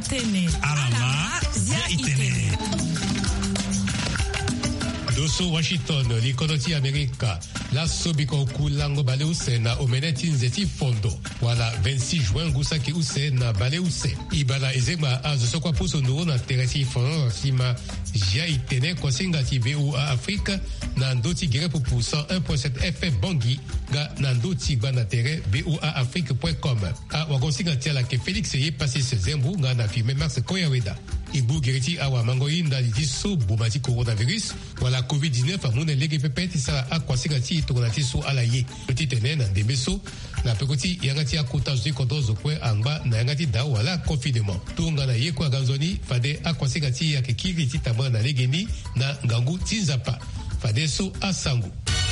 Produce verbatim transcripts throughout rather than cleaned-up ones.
itene. Alama zia itene. Doso Washington, likonoti Amerika. La sobiko kulango bale use na omeneti nzeti fondo. Wala vingt-six juin gusaki use na bale use. Ibala ezema azo sokwa puso nuro na teresi fon sima jia itene kosinga ti V O A Afrika na ndoti gere pupu cent un point sept F M Bangui ga na ndoti gba na tere V O A Afrique point com. A wagonsinga tia la ke Félix ye passé se zembu nga na firme Max Koyaweda. Ibu geriti awa mangoyi ndali di so bomati coronavirus wala covid dix-neuf amune lege pepeti sala akwasika ti tokonati so ala ye petit tene na ndembe so na pekoti yangati akota zui kodozo kwe angba na yangati da wala confinement tunga na ye kwa ganzoni fade akwasika ti yakikiri ti tamba na legeni na ngangu tinzapa fade so asangu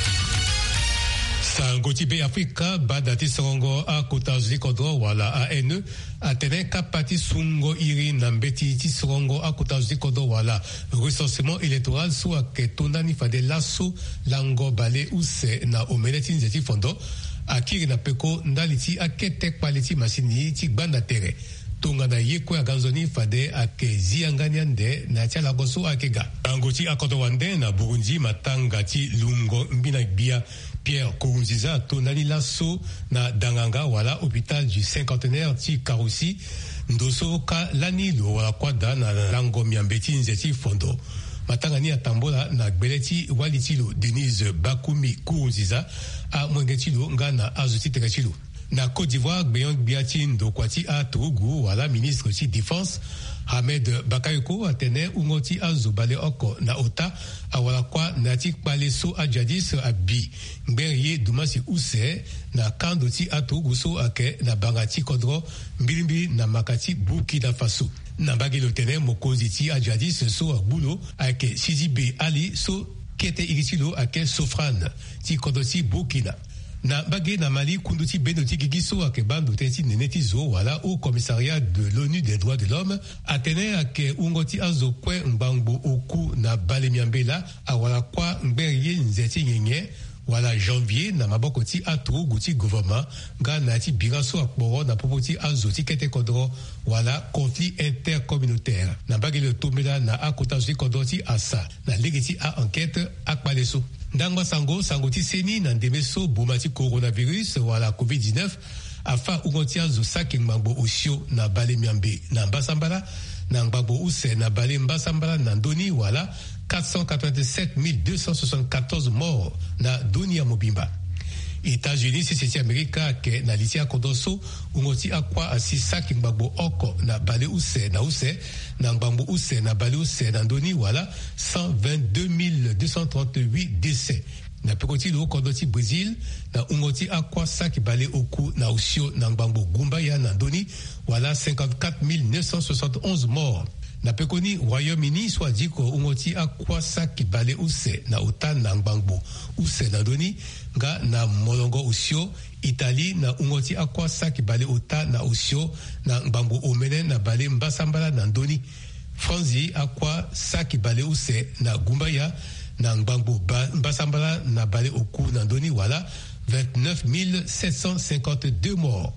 Sango Tibe Afrika badati songo a kota zikodro wala A N E atene kapati sungo iri nambeti ti songo a kota zikodro wala recensement électoral so aketona fade lasso lango bale use na omeneti nzeti fondo akiri na peko ndaliti akete kwaliti masini ti gbanda tere tunga na yekwe aganzoni fade ake zianganya nde na tia lagoso akega angoti akodo wande na Burundi matanga ti lungo mbina bia Pierre Kourouziza tonali lasso na danganga wala hôpital du cinquantenaire ti Karoussi ndoso ka lani lo wala kwada na lango miambeti nzeti fondo matangani atambola na gbeleti walitilo Denise Bakumi Kourouziza a mwengetilo ngana azuti tekachilo na Côte d'Ivoire Gbeyon Biati Ndokwati a Togo wala ministre ti défense Ahmed Bakayoko atene ungoti azubale oko na ota awala kwa nati paleso ajadis abi ngberye dumasi use na kando ti atogu so ake na bangati kodro mbilimbi na makati Burkina Faso na bagelo tene mokozi ti ajadis so abulo ake Sidibe Ali so kete iritilo ake Sofran ti kodoti Burkina na bagé na Mali kunduti benoti gigiso ake bandu teti neneti zo wala au commissariat de l'ONU des droits de l'homme atene ake ungoti azo kwe mbangbo oku na balemiambela awala kwa ngberye nzeti nyenye wala janvier na maboko ti atro guti gouvernement ga na ti biraso akporo na popoti azo ti kete kodro wala conflit intercommunautaire na bagé tombela na akota zo kodro ti asa na legeti a enquête akpaleso Ndangwa sango sango ti seni na ndemeso bomati coronavirus wala covid dix-neuf afa ungotia zo saki ngbango osio na bale miambe na mbasambala na ngbango use na bale mbasambala na ndoni wala quatre cent quatre-vingt-sept mille deux cent soixante-quatorze morts na doni ya mobimba. États-Unis sisi Amerika ke na litia kondoso ungoti akwa asisaki ngbango oko na bale use na use na ngbango use na bale use na ndoni wala cent vingt-deux mille deux cent trente-huit décès na pekoti lo kondoti Brésil na ungoti akwa saki bale oku na usio na ngbango gumbaya na ndoni wala cinquante-quatre mille neuf cent soixante et onze morts na pekoni Royaume-Uni soit dit ko ungoti akwa saki bale use na uta na ngbango use na ndoni nga na molongo usio Italie na ungoti akwa saki bale uta na usio na ngbango omene na bale mbasambala na ndoni Franzi akwa saki bale use na gumbaya na ngbango mbasambala na bale oku na ndoni wala vingt-neuf mille sept cent cinquante-deux morts.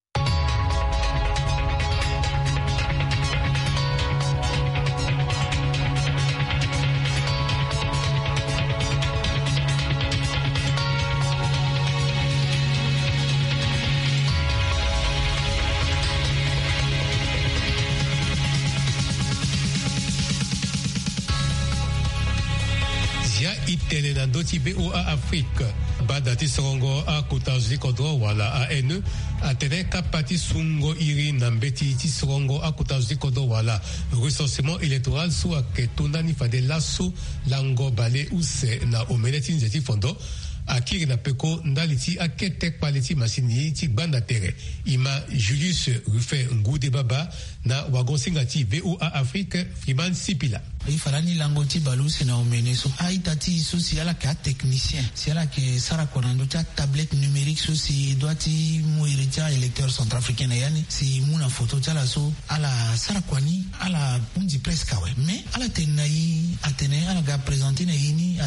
Itene na ndoti V O A Afrique badati songo a kotazi kodro wala A N E atene kapati sungo iri na mbeti ti songo a kotazi kodro wala recensement électoral so aketona ni fade lasso lango bale use na omeneti nzeti fondo akiri na peko ndaliti akete kwaliti masini ti gbanda tere ima Julius Ruffin Ngude Baba na wagonsinga ti V O A Afrique Friman Sipila ifarani lango ti balusi na omene so aita ti so si ala ka technicien si ala ke sara konando ta tablette numérique so si doit ti muiritia électeur centrafricain yani si muna photo tala so ala sara kwani ala undi presque ouais mais ala tenayi atene ala ga présenter na yini at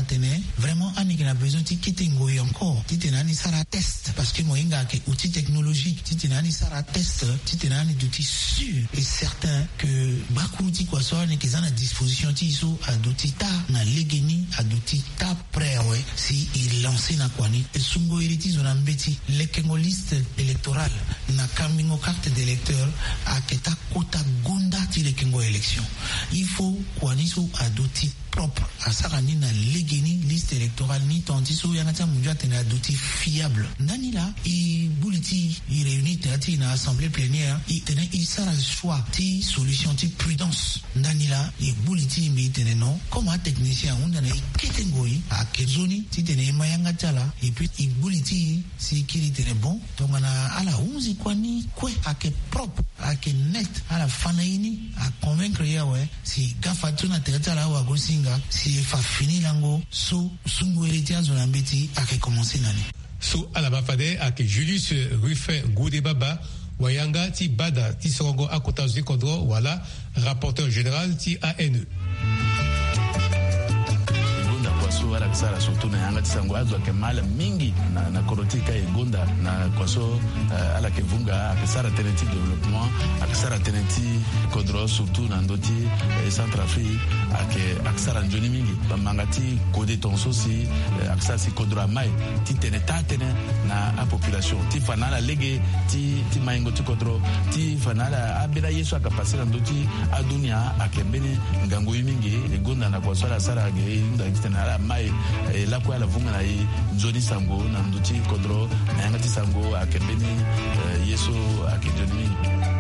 tene vraiment ani a besoin ti kite ngoi encore ti tene ani sara test parce que moinga ke outil technologique ti tene ani sara test ti tene ani d'outils sûr et certain que bakuti kwa so ni qu'ils ont à disposition ti so a d'outils ta na legeni a d'outils ta prêt ouais si il lancé na kwani et sungo iriti zona mbeti lekengo liste électorale na kamingo carte d'électeur a keta kota gonda ti lekengo élection il faut kwani so a d'outils propre à sarani na legeni liste électorale ni tantiso yanata munja tena d'outils fiables nani la i buliti i réunit tati na assemblée plénière i tena il sera choix ti solution ti prudence nani la i buliti mi tena non comme un technicien on a i ketengoi a kezoni ti tena mayanga tala et puis i buliti si kili tena bon donc na ala unzi kwani kwe a ke propre a ke net ala fanaini a convaincre ya ouais si gafatuna tela wa gosinga si fa fini lango so sungu eritia zona mbeti a commencé nani so ala bafade a que Julius Ruffin Goudebaba wayanga ti bada ti songo akota zi kodro wala rapporteur général ti A N E wala kusara surtout na yanga tisango azwa ke mala mingi na na korotika egonda na kwaso uh, ala ke vunga akisara tenenti développement akisara tenenti kodro surtout na ndoti eh, Centrafrique ake akisara njoni mingi bamangati kode tonso si eh, akisara si kodro mai ti teneta tene na a population ti fanala lege ti ti maingo ti kodro ti fanala abira yesu akapasira ndoti adunia akembene ngango mingi egonda na kwaso ala sara ge nda kitana mai eh, la kwa la vunga na i nzoni sango na nduti kodro na yangati sango akembeni eh, yeso akejoni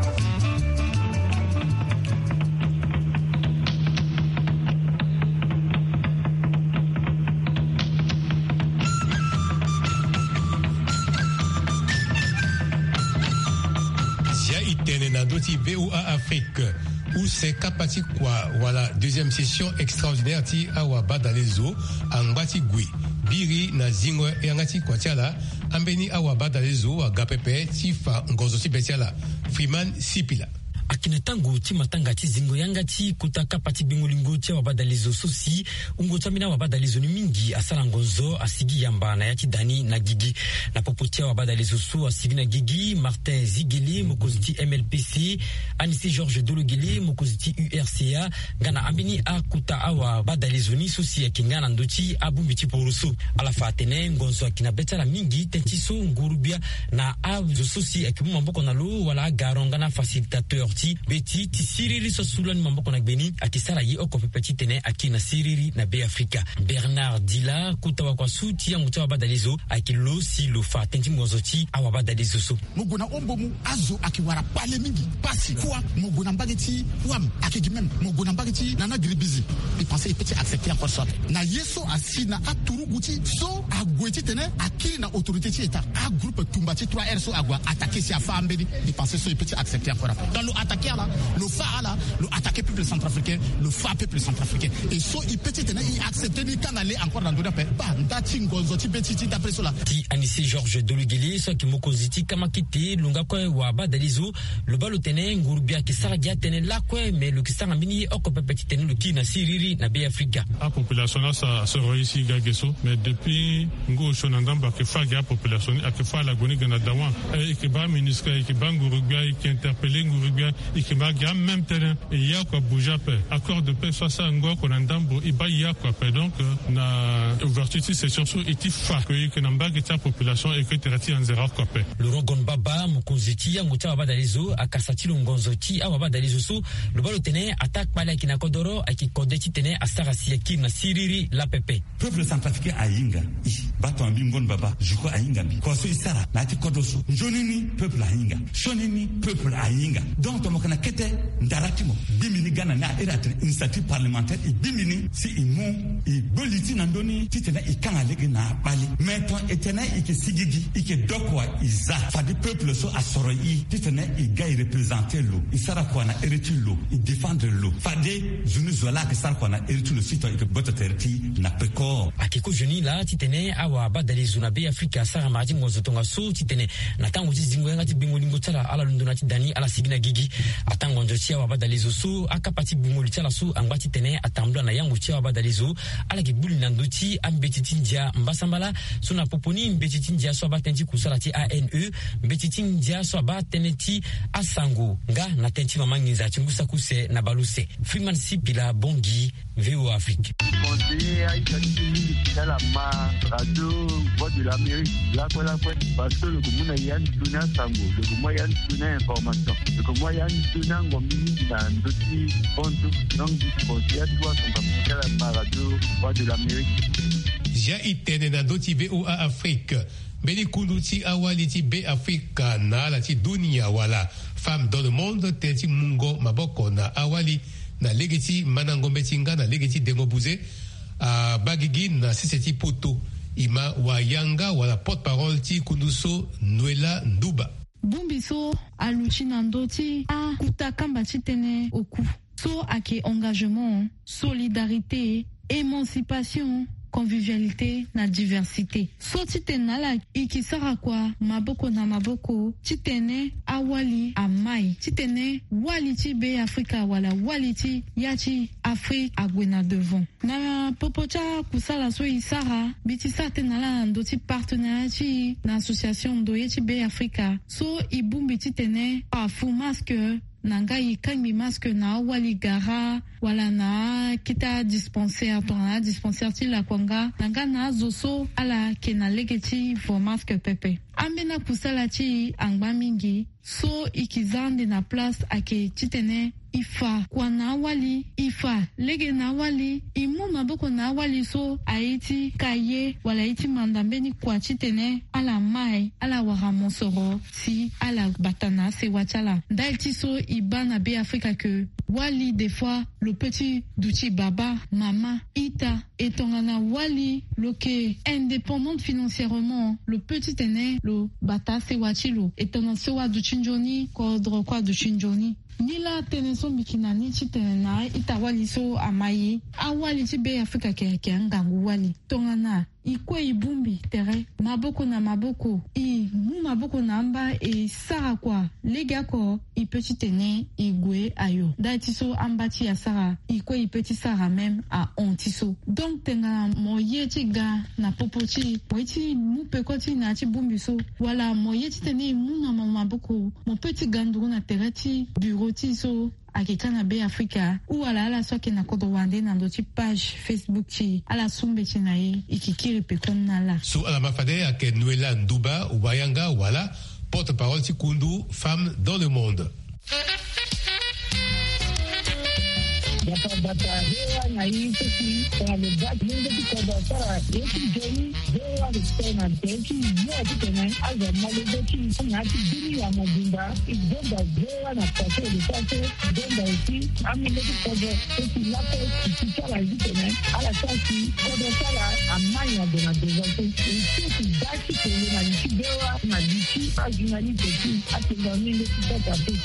Zia itene na nduti V O A Afrique où c'est capati quoi voilà deuxième session extraordinaire ti awa badalezo angbati gui biri na zingo yangati kwa tiala ambeni awa badalezo agapepe ti fa ngozo ti betiala Freeman Sipila akina tango ti matanga ti zingo yanga ti kutaka pati bingolingo ti wabadalizo sosi ungo tamina wabadalizo ni mingi asala ngonzo asigi yamba na yati dani na gigi na popotia wabadalizo so asigi na gigi Martin Zigeli mokoziti M L P C Anissé Georges Dologeli mokoziti U R C A ngana ambini akuta awa badalizo ni sosi akingana ndoti abumbiti poroso ala fatene ngonzo akina betala mingi tentiso ngurubia na azo sosi akimu mboko na lo wala garonga na facilitateur beti ti siriri so sulani mamboko na gbeni akisara ye oko pepeti tene akina siriri na be Afrika Bernard Dila kutawa kwa suti ya mutawa badalizo akilo si lo fa tenti mwazoti awa badalizo so muguna ombomu azo akiwara pale mingi pasi kwa muguna mbageti wam akigimem muguna mbageti nana gribizi il pensait petit accepter encore ça na yeso asina aturu guti so agweti tene akili na autorité ti eta a groupe tumbati trois R so agwa attaquer si afa ambedi il pensait so petit accepter encore dans le attaquer là le fa là le attaquer peuple centrafricain le fa peuple centrafricain et so il petit tene il accepter ni kan aller encore dans d'autres pays ba ndati ngonzo ti petit ti d'après cela ti Anissé Georges Dologeli so ki mokoziti kama kiti lunga kwa wa badalizo le balo tene ngurubia ki saragia tene la kwa mais le kisanga mini oko pepeti tene le ki na siriri na be Afrika a population là ça se réussit gageso mais depuis ngo shonandamba ke fa ga population a ke fa la goni gana dawan et ke ba ministre et ke ba ngurubia qui interpeller ngurubia et ke ba ga même terrain et ya quoi bouger pe accord de paix soit ça ngo konandambo et ba ya quoi pe donc na ouverture de session so eti fa que que namba ke ta population et que terati en zéro quoi pe le rogon baba mukonziti ya ngota badalizo akasati longonzoti awa badalizo so le balo tene attaque pala kina kodoro akikodeti tene asarasi yakina siriri la pepe peuple centrafricain ayinga bato ambi ngon baba juko ayinga bi ko so isara na ti kodoso jonini peuple ayinga shonini peuple ayinga donc to mokana kete ndaratimo bimini gana na eratre initiative parlementaire et bimini si imo e boliti nandoni titena ikanga lege na bali meton etena ike sigigi ike dokwa iza fa di peuple so asoro yi titena iga i représenter lo isara kwa na eriti lo i défendre lo fa de zunu zola ke sar kwa na eriti lo sito ike boto terti na peko akiko joni la titene awa badalizo na be Afrika sara maji ngozo tonga so titene na tango zingo ngati bingolingo tsala ala lundona ti dani ala sigina gigi atango njochi awa badalizo so akapati bingoli tsala so angwati tene atambula na yango chi awa badalizo ala ke buli nanduti ambetitindia mbasambala suna poponi mbetitindia so batenti kusala ti A N E mbetitindia so bateneti asango nga na tenti mamangiza chingusa kuse na baluse Freeman Sipila Bongi V O Afrique. Conseiller à Italie, c'est la ma radio voix de l'Amérique, là quoi là quoi, parce que le commun a yann tuna sango, le commun yann tuna information, le commun yann tuna ngomini dans d'autres ponts, donc du conseiller à toi, on va faire la radio voix de l'Amérique. Ja itene na doti V O A Afrique. Beni kunduti awaliti be Afrika na la ti dunia wala femme dans le monde tenti mungo maboko na awali na legeti manangombe tinga na legeti dengobuze a bagigi na siseti poto ima wayanga wala porte-parole ti kunduso Noela Nduba. Bumbiso aluchina ndoti a kutakamba chitene oku. So ake engagement, solidarité, émancipation, convivialité na diversité. So titena la ikisara kwa maboko na maboko titene awali amai titene wali ti be Afrika wala wali ti yachi Afrique agwena devant. Na popocha kusala so isara biti satena la ndoti partenariat na association ndoye ti be Afrika. So ibumbi titene a fu masque nanga yikangi masque na wali gara wala na kita dispensaire tona dispensaire ti la kwanga nanga na zoso ala kena legeti for masque pepe ambena kusala ti angba mingi so ikizande na place ake titene ifa kwa na wali ifa lege na wali imu maboko na wali so aiti kaye wala iti mandambeni kwa titene ala mai ala waramonsoro si ala batana se wachala dalti so ibana be Afrika que wali des fois le petit douti baba mama ita etongana wali loke indépendante financièrement le petit ene lo bata se wachilo etona se wa duchinjoni kodro kwa duchinjoni nila teneso mikinani chitena itawali so amayi awali chibe Afrika ke ke ngangu wali tongana ikwe ibumbi tere maboko na maboko i mu maboko na amba e sara kwa lega ko i petit ene igwe ayo dati so ambati ya sara ikwe i petit sara même a ontiso donc tenga moye chiga na popochi weti mu pekoti na chi bumbi so wala moye tene mu na maboko mo petit ganduru na tereti bureau ti so akikana be Afrika ou ala ala soki na kodo wande na ndoti page Facebook chi ala sumbe chi na ye ikikiri pekon na la. Sou ala mafade ake Noela Nduba wayanga wala porte-parole ti kundu femme dans le monde. Bata bata hewa na hii sisi kwa lebaki mungu tukoda sara yeki joni hewa kusena teki yo tukene aza malebeki ngati dini ya mobimba igomba hewa na pase de pase gomba usi amile tukoda teki lapo tukala zikene ala sasi koda sara amanya de na devote teki daki kwenye na likibewa na liki ajinali teki atinga mile tukoda teki.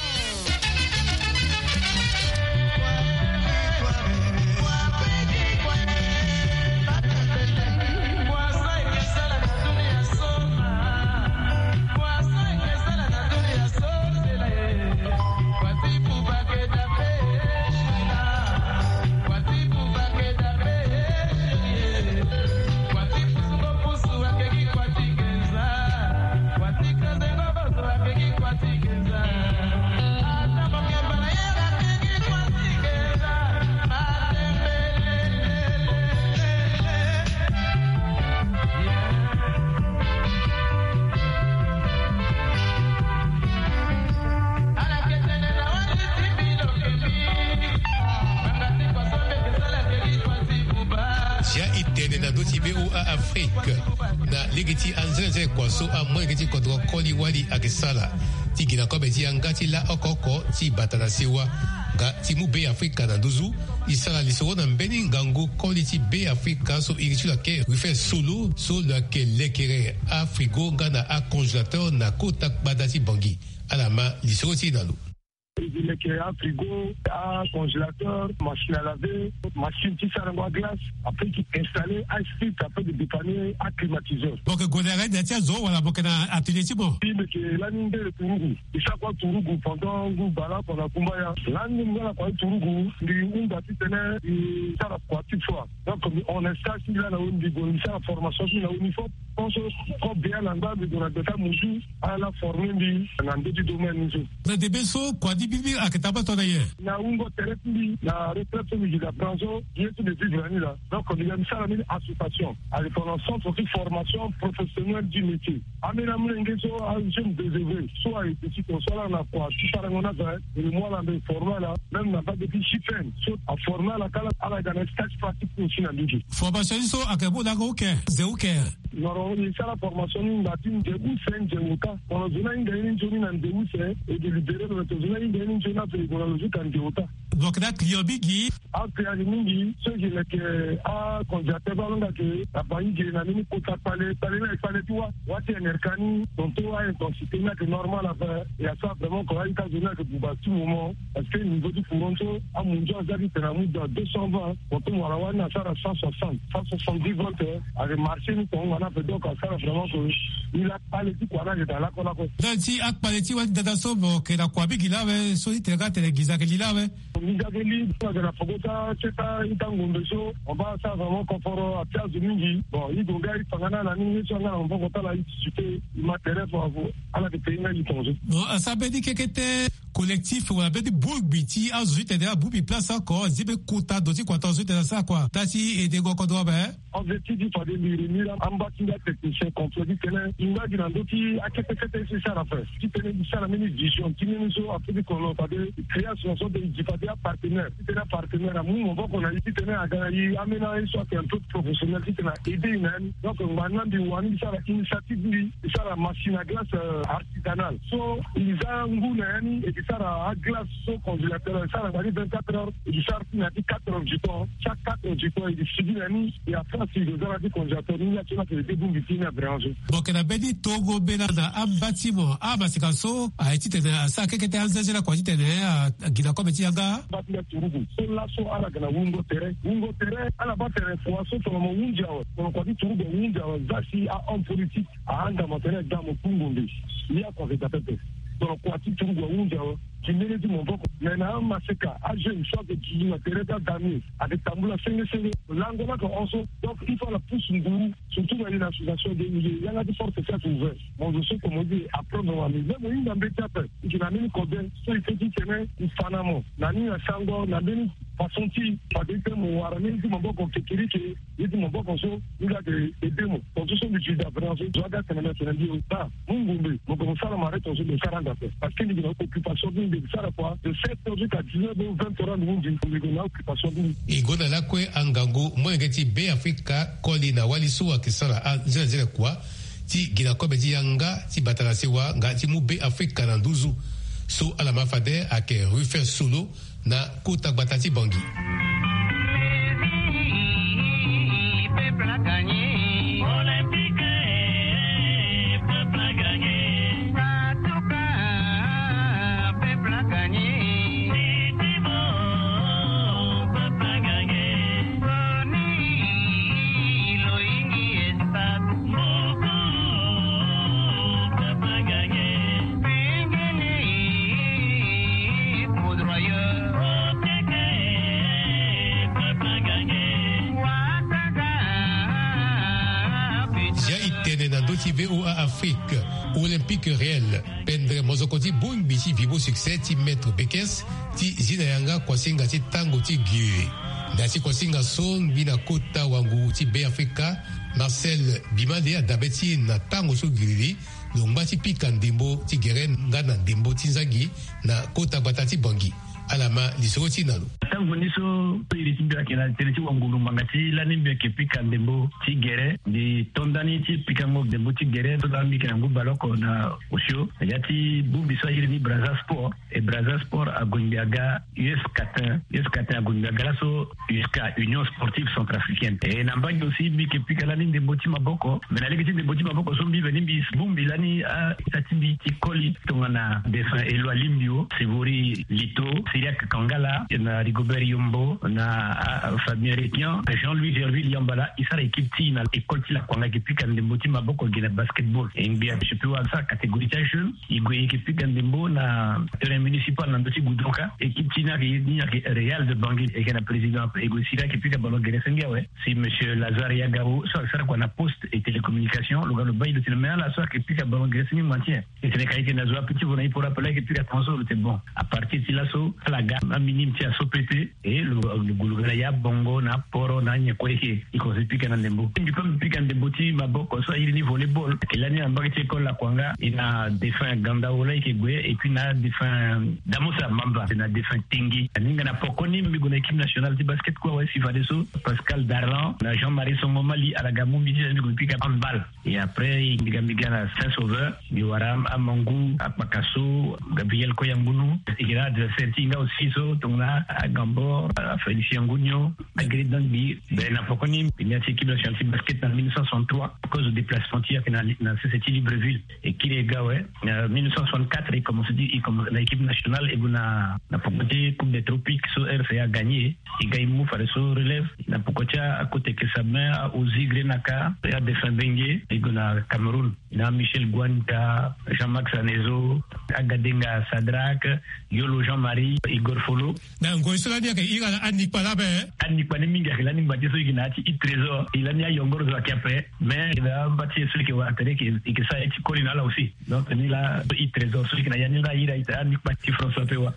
V O A Afrique na legeti anzeze kwa so a mo legeti kodro koli wali akisala ti gina ko beti angati la okoko ti batana sewa ga ti mu be Afrika na duzu isala lisoro na mbeni ngango koli ti be Afrika so iritu la ke rife solo so la ke lekere a frigo ngana a congélateur na kota badati bangi alama lisoro ti nalu. Il y a un frigo, un congélateur, machine à laver, machine qui sert à glace, après qui est installé, un split, après de dépanner, un climatiseur. Donc, Godera, il y a un zo, voilà, pour que l'atelier, c'est bon. Oui, mais que l'année de Tourougou, il chaque fois Tourougou, pendant que Bala, pendant Kumbaya, l'année de la Tourougou, il y a un bâti tenait, il y a quoi, toutefois. Donc, on installe, il y a une bigone, il y a la formation, il y a une uniforme, on se prend bien l'endroit de la bêta moussou, à la formule, dans le domaine. Mais des besos, quoi, bibi akitaba to d'ailleurs na ungo tereti na retraite de la branche qui est de vivre là donc on a mis ça une association avec un centre de formation professionnelle du métier amena mlengeso a jeune désiré soit et petit soit là quoi si ça on a fait le mois là de former là même n'a pas de chiffre soit à former la cala à la stage pratique aussi na bigi formation so akabo da ko ke ze o ke non il ça la formation ni batin de ou sen de ou ka on a une une journée dans de ou c'est et de libérer notre journée une journée donc là client bigi a client mingi ce qui est que a congélateur balonga que la banque qui na ni kota pale pale na pale toi wati enerkani donc toi intensité na que normal à faire et à ça vraiment quand il y a que pour tout moment parce que niveau du Toronto à mon jour j'habite à Mouda deux cent vingt quand on va avoir na ça à cent soixante cent soixante-dix volts avec marché nous on a fait donc ça vraiment que il a pas les quoi là dans la quoi là donc si a pas les wa data so que la quoi bigi là ouais so te ga te giza que là ouais Migageli, de la Fogota, Cheta, Itangombeso, on va ça vraiment confort à Pierre de Mingi. Bon, il doit y avoir la ligne sur la Fogota, la discuter, il m'intéresse pour vous, à la pays, il tombe. Bon, ça veut dire que c'était collectif, on avait des bourbiti, à zut, et à boubi place encore, zibe kota, dosi, quatorze, et ça, quoi. Tati, et des gokodo, ben. Objectif, il fallait lui réunir en bâtiment technicien, contre dit que il m'a dit dans d'autres, à quel point c'est ça la faire. Si tu es ça la même vision, qui nous a fait qu'on a fait création de un partenaire. Si tu es un partenaire, à nous, on voit qu'on a dit, si tu es un gars, aménager soit un peu professionnel, si tu as aidé une année. Donc, maintenant, il y a une initiative, il y a la machine à glace artisanale. So, ils ont un goût, et puis ça, la glace, so congélateur, ça, la vingt-quatre heures, et puis ça, il y a quatre heures du temps. Chaque quatre heures du temps, il est suivi l'année, et après, si les gens ont dit congélateur, il y a toujours des bons vitines à brancher. Donc, on a bien dit, Togo, Benada, un bâtiment, ah, bah, c'est comme ça, a été, ça, quelqu'un était envisagé la quantité, à Guinée, comme tu as Batia Turugu. So la so ala gana wungo tere. Wungo tere ala ba tere fo so to mo wunja o. Ko ko di Turugu wunja o zasi a on politique a anga mo tere da mo kungombe. Ni a ko veta pepe. To ko ati Turugu wunja o. Kimene di mo boko. Mena maseka a jeune soit de qui na tere da dami avec tambula senge senge. L'angola ko also donc il faut la pousse nguru surtout dans une association de milieu. Il y a la force faire ouvert. Mon je sais comment dire après mon ami. Même une embêta pe. Qui na mini ko ben so il fait dit que ne fanamo. Nani na sango na beni façon qui pas de mo warami di mo boko kekiri ke di mo boko so il a de demo. Donc ce sont des choses d'avance. Je regarde que na na di pas. Mungumbe mo ko sala mare to so de quarante parce que il y a occupation de ça quoi de sept heures jusqu'à dix-neuf heures vingt heures nous dit que il y a occupation de igona la kwe angango mo ngati be Afrika kolina walisu akisala zile zile kwa ti gina kobe ti yanga ti batala sewa ngati mu be Afrika na nduzu so ala mafade ake refaire solo na kota batati bangi V O A Afrique Olympique réel pendre mozokoti bung bichi vivo succès ti maître Bekes ti zina yanga kwasinga ti tango ti gie nasi kwasinga son bina kota wangu ti be Africa Marcel Bimade adabeti na tango so giri longba ti pika ndembo ti geren nga na ndembo ti nzangi na kota batati bangi alama lisoro ti nalo tango niso iri timbia kena teleti wangulu mangati la nimbe ke pika ndembo tigere di tondani ti pika mo ndembo tigere to la mi kena ngu baloko na osho yati bumbi so iri ni Brazza Sport et Brazza Sport a Gundiaga U S Catin U S Catin a Gundiaga so jusqu'à Union Sportive Centrafricaine et nambangi aussi mi ke pika la ndembo ti maboko mais la leki ndembo ti maboko so mbi venimbi bumbi lani a tatimbi ti koli tongana defa Eloi Limbio Sivori Lito Siriak Kangala na Rigobert Yombo na Fabien Répian Jean-Louis Gerville Yambala isara équipe ti na école ti la kwanga ki pika ndembo ti maboko gina basketball et mbia je peux voir ça catégorie ta jeune igwe équipe pika ndembo na terrain municipal na ndoti gudonka équipe ti na ni Real de Bangui et gina président ego sira ki pika ballon gere sengia ouais si monsieur Lazare Yagao so sara kwa na poste et télécommunication le gars le bail de tellement la soir ki pika ballon gere sengia maintien et c'est les qui na zo petit vous pour rappeler que puis attention c'est bon à partir de là so la gamme minime ti a sopete et le gulugala ya bongo na poro na nyekweke iko zipika na ndembo ndipo mpika ndembo ti maboko so ili ni volleyball kelani ambaki ti école la kwanga ina défunt ganda ola ikegwe et puis na défunt damosa mamba na défunt tingi ninga na pokoni mbigo na équipe nationale de basket quoi ouais sifadeso Pascal Darlan na Jean-Marie Songomali à la gamu midi mbigo pika handball et après indiga mbiga na Saint-Sauveur Biwaram Amangu Apakaso Gabriel Koyambunu ikira adversaire tinga aussi so tongna à Gambor à Félicien Gougno à Gridangbi ben na pokoni il équipe nationale de basket en dix-neuf cent soixante-trois à cause du déplacement qui a fait dans cette Libreville et qui les gars ouais en dix-neuf cent soixante-quatre il commence dit il commence l'équipe nationale et na na pokoti coupe des tropiques so R C a gagné il gagne mou faire so relève na pokoti à côté que sa mère Ozi Grenaka et à défendre Bengue et na Cameroun na Michel Guanta Jean-Max Anezo Agadenga Sadrak Yolo Jean-Marie Igor Folo na ngoisola dia ke ira ani pala be ani pani minga kelani mbati so iginati i trésor ilani ayongoro za kiape mais il mbati so ke wa tere ke ke sa eti kolina là aussi donc ni la i trésor so ikina yani la ira ita ani pati François Pewa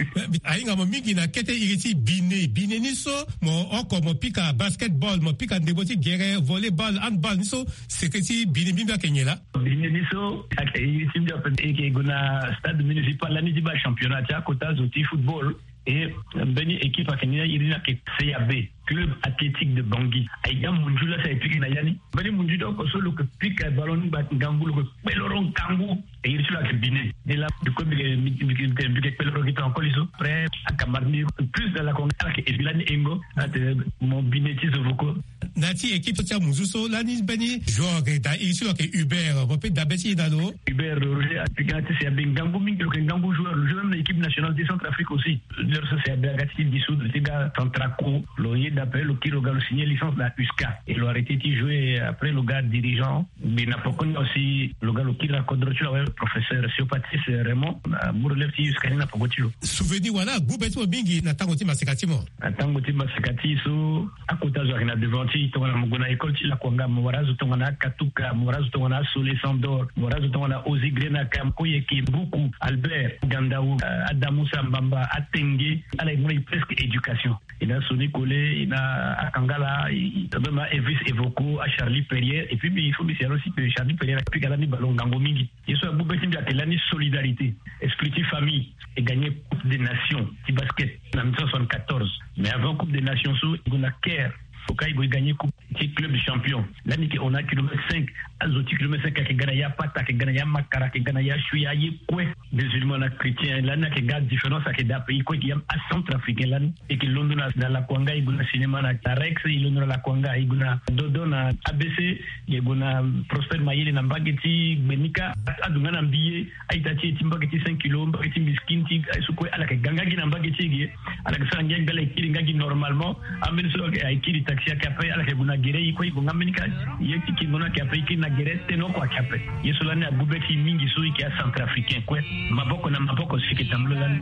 ainga mo mingi na kete iriti bine bine ni so mo oko mo pika basketball mo pika ndeboti gere volleyball handball ni so seketi bine bimba kenyela bine ni so ak iriti mbia pe ke guna stade municipal la ni di ba championnat ya kota zoti football et beni équipe a kenya irina ke C A B club athlétique de Bangui aïga munjula sa epiki na yani bani munjudo ko solo ke pika ballon bat ngambu ko peloron kangu et il sur la bine de la du ko bi bi bi peloron qui en coliso près à Camarni plus de la conga ke bilani engo at mon bineti zovoko nati équipe tia muzuso lani bani joueur da il sur ke Hubert bo pe dabeti dalo Hubert Roger apika c'est bien ngambu mingi ko ngambu joueur le joueur de l'équipe nationale de Centrafrique aussi leur c'est bien gati dissous le gars Centraco loyer d'appel au Kiroga le signé licence de la U S C A et il a arrêté de jouer après le gars dirigeant mais n'a pas connu aussi le gars le Kira Kodrochu le professeur Sio Patrice Raymond pour le petit U S C A n'a pas goûté souvenir voilà goubeto bingi na tango ti masekati mo tango ti masekati so akota zo na devanti to na muguna école ti la kwanga morazo to na katuka morazo to na Soleil Sandor morazo to na Ozi Grenaka Koyeki beaucoup Albert Gandaou Adamu Sambamba Atenge ala il presque éducation il a sonné collé il a à Kangala il a même à Evis Evoko à Charlie Perrier et puis il faut dire aussi que Charlie Perrier a pu gagner ballon gango mingi il soit beaucoup de l'année solidarité esprit de famille et gagner Coupe des Nations du basket en dix-neuf cent soixante-quatorze mais avant Coupe des Nations so il a Caire au cas il gagner coupe club de champion l'année on a kilomètre cinq azoti kilomètre cinq qui gagne ya pata qui gagne ya makara qui gagne ya chuya ye quoi musulman na chrétien l'année qui garde différence avec des pays quoi qui am à centrafricain l'année et qui London dans la Kwanga il guna cinéma na Rex il London la Kwanga il guna dodo na A B C il guna Prosper Mayele na Mbageti Benika adunga na mbiye aitati timbageti cinq kilos mbageti miskinti sukwe ala ke ganga gina mbageti gi ala ke sanga ngale kiri ngagi normalement amen so ay kiri taxi akape ala ke guna gere iko iko ngamenika yeki kingona ke ape kina gere teno kwa kape yeso lana bubeti mingi so iki a centrafricain kwe maboko na maboko siki tamlo lana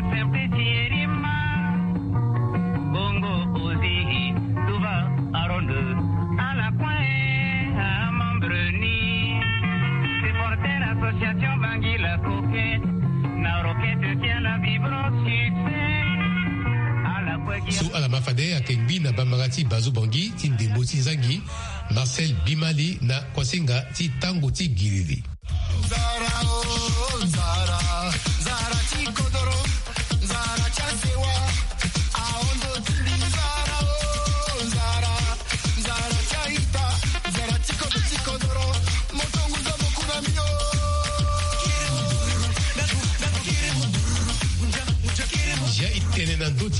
bongo ozi tuva aronde ala coin à membreni c'est porter l'association Bangui la coquette na roquette tient la vibration so ala mafade akengbi na bamarati bazo Bangui ti ndembo ti nzangi Marcel Bimali na kwasenga ti tango ti giriri zara o zara zara ti kodoro zara chasewa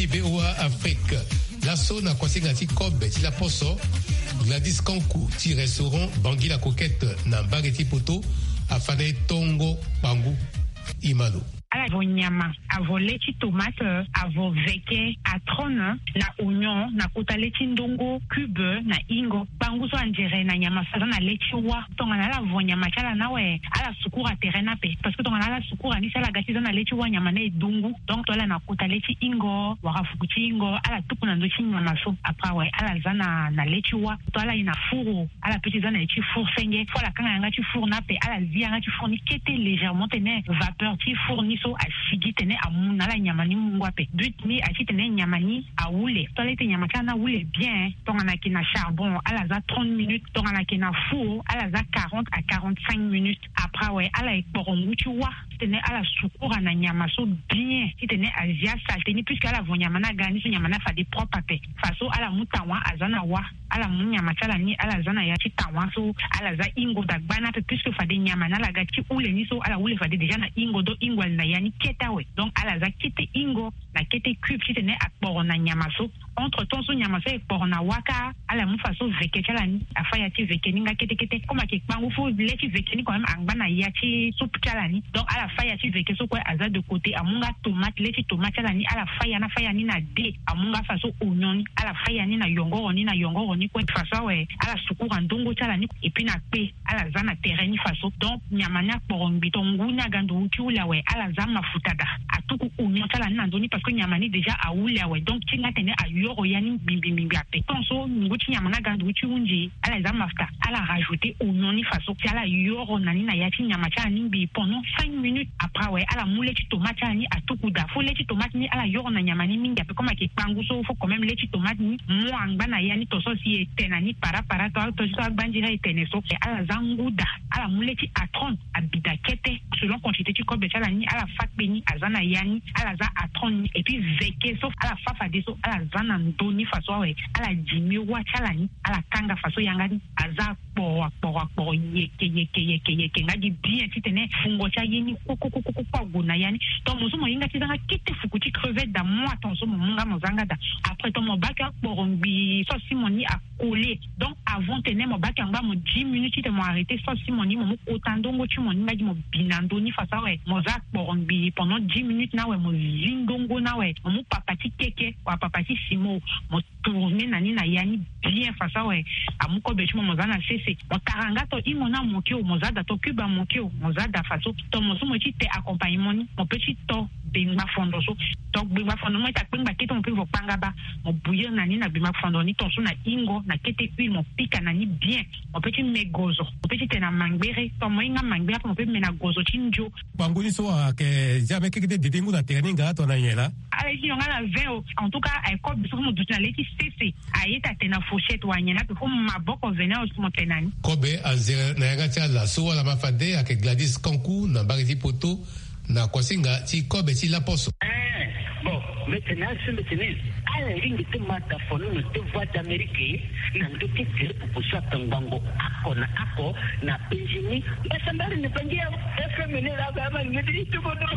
ti B O A Afrique. Lasso na kwasinga ti kobe ti la poso. Gladys Kankou ti restaurant Bangui la Coquette na Mbage ti poto afane tongo bangu imalo. Avo nyama, avo lechi tomate, avo veke, atrone, na oignon, na kota lechi ndongo, cube, na ingo, bangu so anjere na nyama sada na lechi wa. Tonga na la avo nyama chala na we, ala sukura terena pe. Parce que tonga na la sukura ni sala gati na lechi wa nyama na edungu. Donc tola na kota lechi ingo, warafukuchi ingo, ala tupu na ndochi nyama so. Après we, ala zana na lechi wa. Tola ina furu, ala petit zana lechi four senge. Fola kanga yanga tu four na pe, ala zi yanga tu four ni kete légèrement tene vapeur ti four ni so a sigi tene amuna la nyamani mungwape but ni a tene nyamani a wule tolete nyamaka na wule bien tonga na kina charbon ala za trente minutes tonga na kina four ala za quarante à quarante-cinq minutes après ouais ala ekborongu tu wa tene ala sukura na nyama so bien tene azia salte ni puisque ala vonyama na gani so nyama na fa de propre pe faso ala mutawa azana wa ala munyama chala ni ala zana ya ti tawa so ala za ingo da bana pe puisque fa de nyama na la gati ule ni so ala wule fa de déjà na ingo do ingo na yani keta we donc ala za kete ingo na kete cube ti tene akporo na nyama so entre temps so nyama so ekporo na waka ala mu faso veke chala ni afaya ti veke ni nga kete kete koma ke kpangu fo le ti veke ni quand même angba na ya ti soupe chala ni donc ala faya ti veke so ko aza de côté amunga tomate le ti tomate chala ni ala faya na faya ni na de amunga faso oignon ala faya ni na yongoro ni na yongoro ni ko faso we ala sukura ndongo chala ni et puis na pe ala za na terrain ni faso donc nyama na kporombi tongu na gando uti ula we ala za mafuta da atuku oignon chala ni na ndoni parce que nyama ni déjà a ula we donc tinga tene a yoro yani bimbi bimbi ape penso nguti nyama na gando uti unji ala za mafuta ala rajouter oignon ni faso ala yoro nani na yati nyama chala ni bi pendant cinq minutes après ouais ala moule ti tomate chala ni atuku da fo le ti tomate ni ala yoro na nyama ni mingi ape comme ke pangu so faut quand même le ti tomate ni mo angba na yani to so si etena ni para para to to so banjira etene so ala zanguda ala moule ti atron abida kete selon quantité ti kobe chala ni ala fakbe ni azana yani ala za atron et puis veke so ala fafa de so ala zana ndoni faso we ala jimi wa chala ni ala kanga faso yanga ni aza po po po yeke yeke yeke yeke ngadi bien ti tene fungo cha yeni koko koko koko gona yani to mozo mo yinga ti zanga kete fukuti crevette da moi attention mo munga mo zanga da après to mo baka porombi so simoni a collé donc avant tene mo baka ngba mo dix minutes te mo arrêter so simoni mo otandongo ti mo ngadi mo binando ni fasa we mo za porombi pendant dix minutes na we mo zindongo na we mo papati keke wa papati simo mo tourner nani na yani bien fasa we amuko be mo zana sese mo karanga to imona mo ki o mo za da to kuba mo ki o mo za da faso to mo so mo ti te accompagnement mon petit to bimba fondo so to bimba fondo mo ta pimba kito mo pivo panga ba mo bouillir nani na bimba fondo ni to so na ingo na kete huile mo pika nani bien mo petit megozo mo petit te na mangbere to mo inga mangbere mo petit mena gozo chinjo bangu ni so ke jamais que de dingu na teninga to na yela ale ki nga na veo en tout cas ay ko biso mo dutna leki sese ayeta tena fourchette wa nyana pe ko maboko venir au mo tenani kobe azera na yanga tia la so la mafade avec Gladys Kankou na Mbage poto na kwasinga ti kobe ti la poso eh bon maintenant c'est maintenant ala ringi te mata fono no te voix d'Amérique na ndo te te pour ça tangango ako na ako na penjini basa mbali ne pangia F M ne la ba ma ngedi tu bodo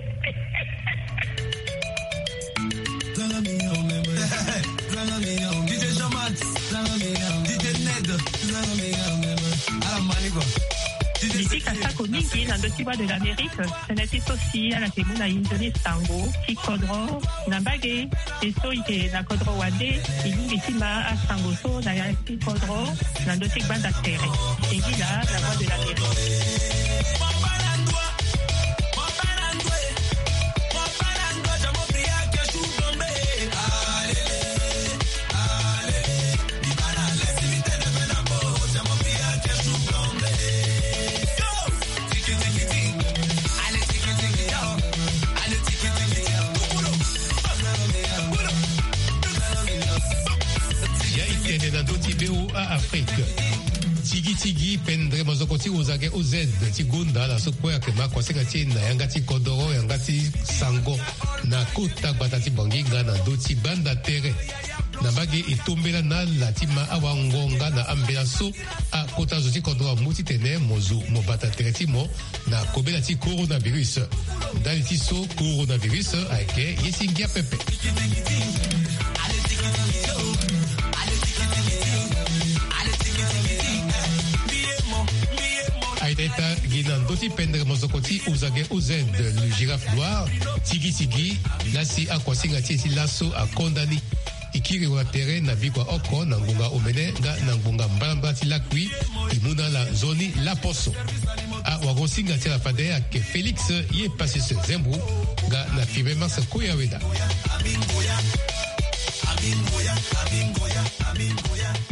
Zala mi on me Zala mi on D J Jamat Zala mi on D J Ned Zala mi on ala manigo Musique à sa comique dans le tiwa de l'Amérique, c'est n'était aussi à la télé na Indonésie tango, qui kodro, na Mbage, et so ite na kodro wade, et nous bitima à sangoso na ya qui kodro, na dotik banda terre. Et dit là, la voix de l'Amérique. B O A Afrique. Tigi tigi pendre mozokoti ozake ozed tigunda la sokwe akema kwasenga ti na yanga ti kodoro yanga ti sango na kota batati banginga na doti banda tere na mbage etombela na latima awa ngonga na ambela so a kota zo ti kodro muti tene mozu mobata tereti mo na kobela ti coronavirus dali ti so coronavirus ayeke yesingia pepe. Aiteta ginando ti pendre mozokoti uzage uzed le girafe noir tigi tigi lasi akwasinga ti esi laso akondani ikiri wa tere na bikwa oko na ngunga omene nga na ngunga mbalamba ti lakui imuna la zoni la poso a wagosinga ti la fade ake Felix ye pasi se zembu nga na fibe masa koya weda.